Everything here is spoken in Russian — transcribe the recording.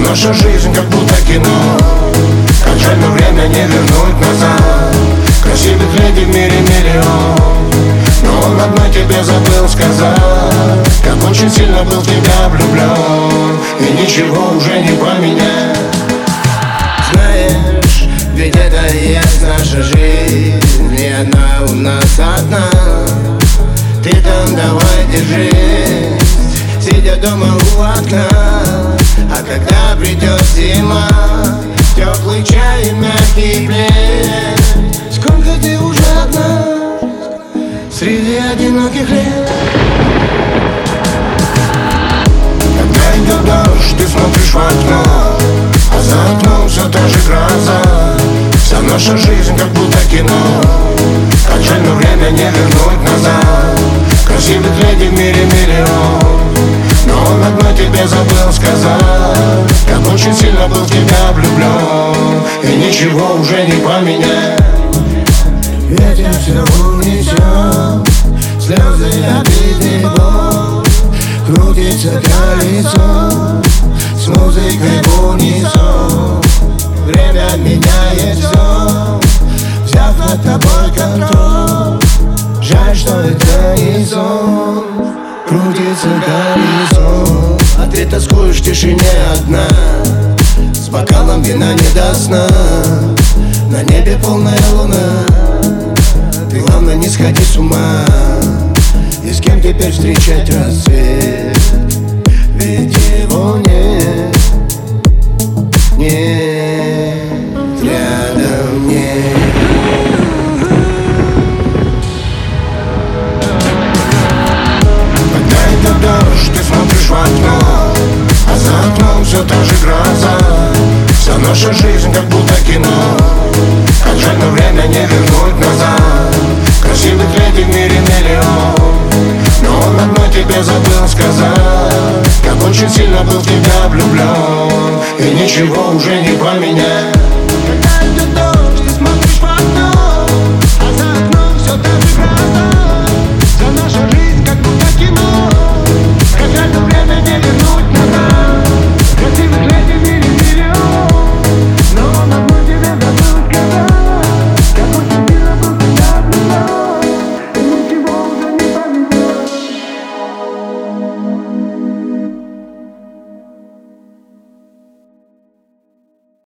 наша жизнь как будто кино. Как жаль, но время не вернуть назад. Красивых леди в мире миллион, но он одной тебе забыл сказать, как очень сильно был в тебя влюблен, и ничего уже не поменять. Знаешь, ведь это и есть наша жизнь, и она у нас одна. Ты там давай держись, сидя дома у окна. А когда придет зима, теплый чай и мягкий плед. Сколько ты уже одна среди одиноких лет? Когда идет дождь, ты смотришь в окно, а за окном все та же гроза. Вся наша жизнь как будто кино. Как жаль, но время не вернуть назад. Красивых леди в мире миллион, но он одной тебе забыл сказать, как очень сильно был в тебя влюблен, и ничего уже не поменять. Ветер все унесет, слезы, обиды, боль. Крутится колесо с музыкой в унисон. Время меняет все, взяв над тобой контроль. Жаль, что это не сон, крутится колесо. А ты тоскуешь в тишине одна, с бокалом вина не до сна. На небе полная луна, ты главное не сходи с ума. И с кем теперь встречать рассвет? Ведь его нет, нет, рядом нет. Когда идет дождь, ты смотришь в окно, а за окном все та же гроза. Вся наша жизнь как будто кино. Как жаль, но время не вернуть назад. Красивых леди в мире миллион, но он одной тебе забыл сказать, как очень сильно был в тебя влюблен, и ничего уже не поменять.